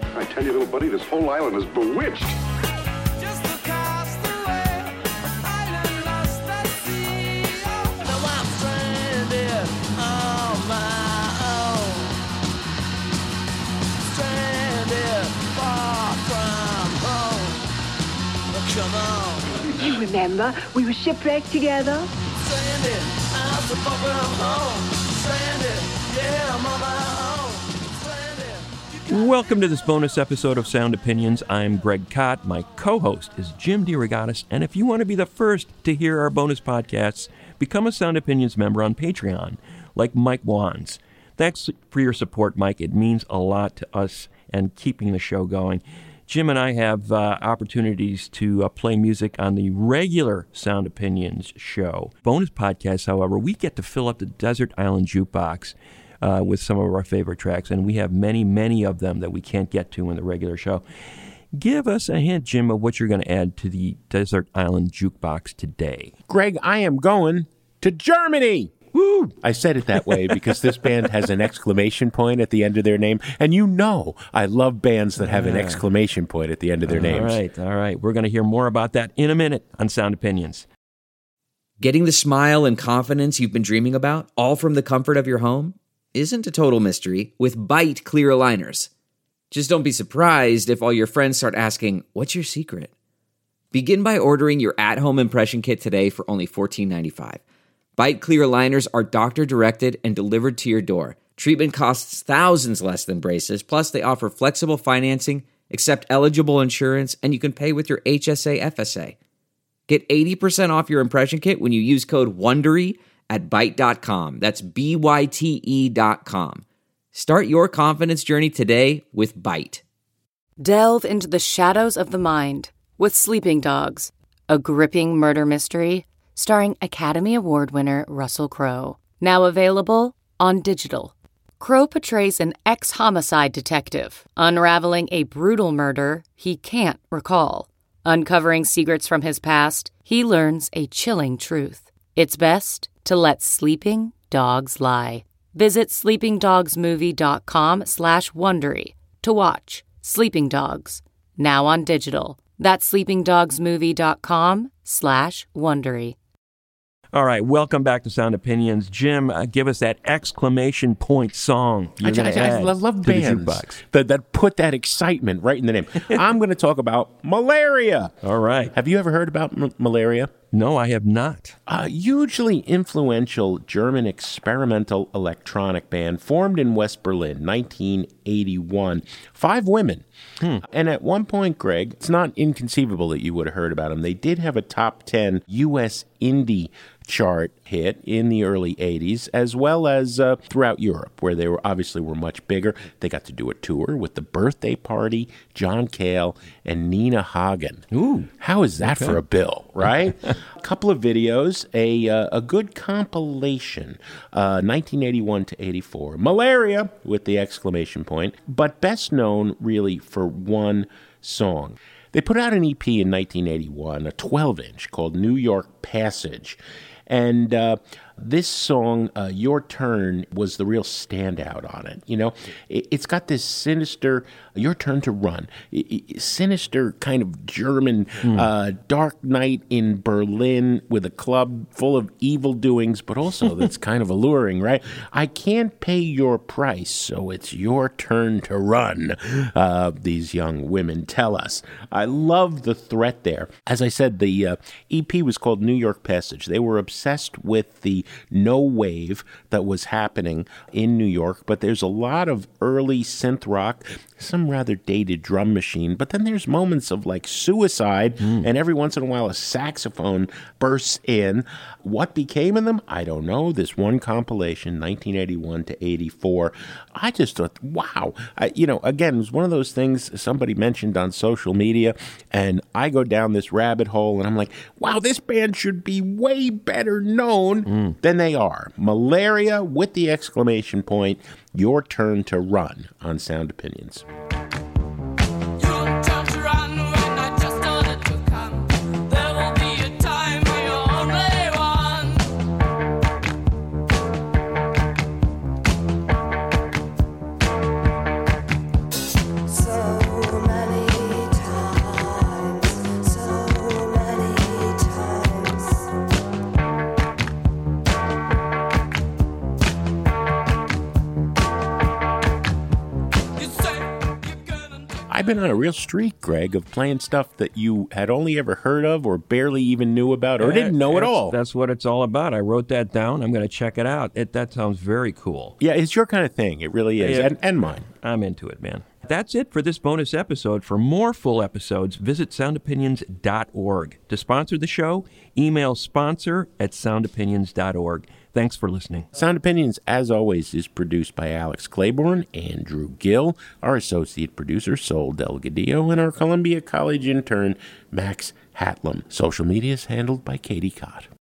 I tell you, little buddy, this whole island is bewitched. Just a castaway, an island lost at sea. Now I'm stranded on my own. Stranded far from home. Come on. You remember, we were shipwrecked together. Stranded, I'm so far from home. Stranded, yeah, I'm on my own. Stranded. Welcome to this bonus episode of Sound Opinions. I'm Greg Kot. My co-host is Jim DeRogatis. And if you want to be the first to hear our bonus podcasts, become a Sound Opinions member on Patreon, like Mike Wands. Thanks for your support, Mike. It means a lot to us and keeping the show going. Jim and I have opportunities to play music on the regular Sound Opinions show. Bonus podcasts, however, we get to fill up the Desert Island Jukebox with some of our favorite tracks, and we have many, many of them that we can't get to in the regular show. Give us a hint, Jim, of what you're going to add to the Desert Island Jukebox today. Greg, I am going to Germany. Woo! I said it that way because this band has an exclamation point at the end of their name. And you know I love bands that have an exclamation point at the end of their names. All right. We're going to hear more about that in a minute on Sound Opinions. Getting the smile and confidence you've been dreaming about, all from the comfort of your home, isn't a total mystery with Byte clear aligners. Just don't be surprised if all your friends start asking, what's your secret? Begin by ordering your at-home impression kit today for only $14.95. Byte clear aligners are doctor-directed and delivered to your door. Treatment costs thousands less than braces, plus they offer flexible financing, accept eligible insurance, and you can pay with your HSA FSA. Get 80% off your impression kit when you use code WONDERY at Byte.com. That's BYTE.com. Start your confidence journey today with Byte. Delve into the shadows of the mind with Sleeping Dogs, a gripping murder mystery starring Academy Award winner Russell Crowe. Now available on digital. Crowe portrays an ex-homicide detective, unraveling a brutal murder he can't recall. Uncovering secrets from his past, he learns a chilling truth. It's best to let sleeping dogs lie. Visit sleepingdogsmovie.com/Wondery to watch Sleeping Dogs, now on digital. That's sleepingdogsmovie.com/Wondery. All right, welcome back to Sound Opinions. Jim, give us that exclamation point song. I love bands that put that excitement right in the name. I'm going to talk about Malaria. All right. Have you ever heard about Malaria? No, I have not. A hugely influential German experimental electronic band formed in West Berlin, 1981. 5 women. And at one point, Greg, it's not inconceivable that you would have heard about them. They did have a top 10 U.S. indie chart hit in the early 80s, as well as throughout Europe, where they were much bigger. They got to do a tour with The Birthday Party, John Cale, and Nina Hagen. Ooh. How is that for a bill, right? A couple of videos, a good compilation, 1981 to 84. Malaria, with the exclamation point, but best known really for one song. They put out an EP in 1981, a 12-inch called New York Passage. And this song, Your Turn, was the real standout on it. You know, it's got this sinister, Your Turn to Run, sinister kind of German dark night in Berlin with a club full of evil doings, but also that's kind of alluring, right? I can't pay your price, so it's your turn to run, these young women tell us. I love the threat there. As I said, the EP was called New York Passage. They were obsessed with the no wave that was happening in New York, but there's a lot of early synth rock, some rather dated drum machine, but then there's moments of like suicide, and every once in a while a saxophone bursts in. What became of them? I don't know. This one compilation, 1981 to 84, I just thought, wow. Again, it was one of those things somebody mentioned on social media, and I go down this rabbit hole, and I'm like, wow, this band should be way better known than they are. Malaria with the exclamation point, Your Turn to Run on Sound Opinions. So I've been on a real streak, Greg, of playing stuff that you had only ever heard of or barely even knew about or didn't know at all. That's what it's all about. I wrote that down. I'm going to check it out. That sounds very cool. Yeah, it's your kind of thing. It really is. Yeah. And mine. I'm into it, man. That's it for this bonus episode. For more full episodes, visit soundopinions.org. To sponsor the show, email sponsor@soundopinions.org. Thanks for listening. Sound Opinions, as always, is produced by Alex Claiborne, Andrew Gill, our associate producer, Sol Delgadillo, and our Columbia College intern, Max Hatlam. Social media is handled by Katie Cott.